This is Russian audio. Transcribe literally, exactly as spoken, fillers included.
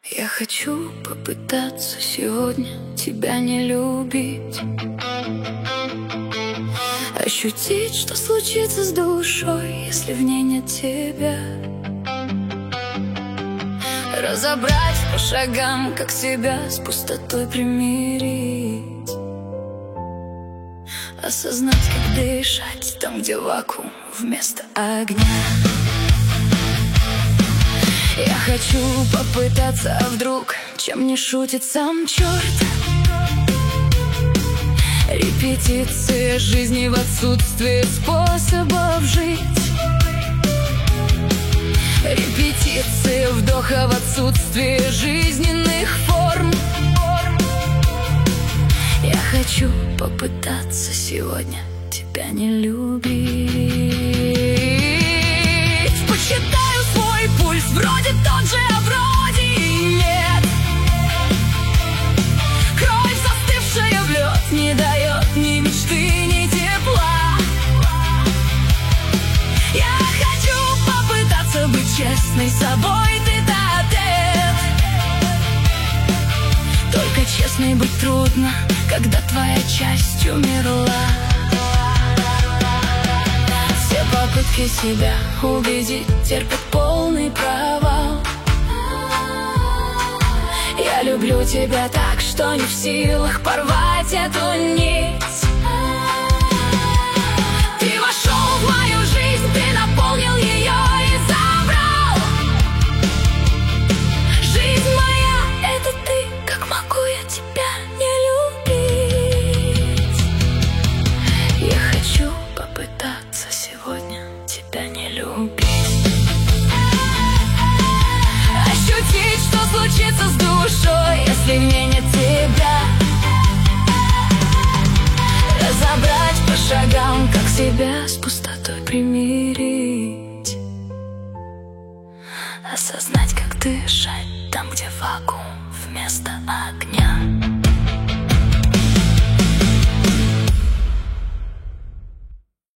Я хочу попытаться сегодня тебя не любить, ощутить, что случится с душой, если в ней нет тебя. Разобрать по шагам, как себя с пустотой примирить, осознать, как дышать там, где вакуум вместо огня. Я хочу попытаться, а вдруг чем не шутит сам черт? Репетиция жизни в отсутствии способов жить, репетиция вдоха в отсутствии жизненных форм. Я хочу попытаться сегодня тебя не любить. Посчитаю свой пульс, вроде тот же, а вроде и нет. Кровь, застывшая в лед, не дает ни мечты, ни тепла. Я хочу попытаться быть честной собой, тет-а-тет. Только честной быть трудно, когда твоя часть умерла. Все попытки себя убедить терпят полный провал. Я люблю тебя так, что не в силах порвать эту нить. Ты вошел в мою жизнь, ты наполнил ее и забрал. Жизнь моя — это ты, как могу я тебя не любить? Я хочу попытаться сегодня тебя не любить, ощутить, что случится с душой, если в ней нет тебя. Разобрать по шагам, как себя с пустотой примирить, осознать, как дышать там, где вакуум вместо огня.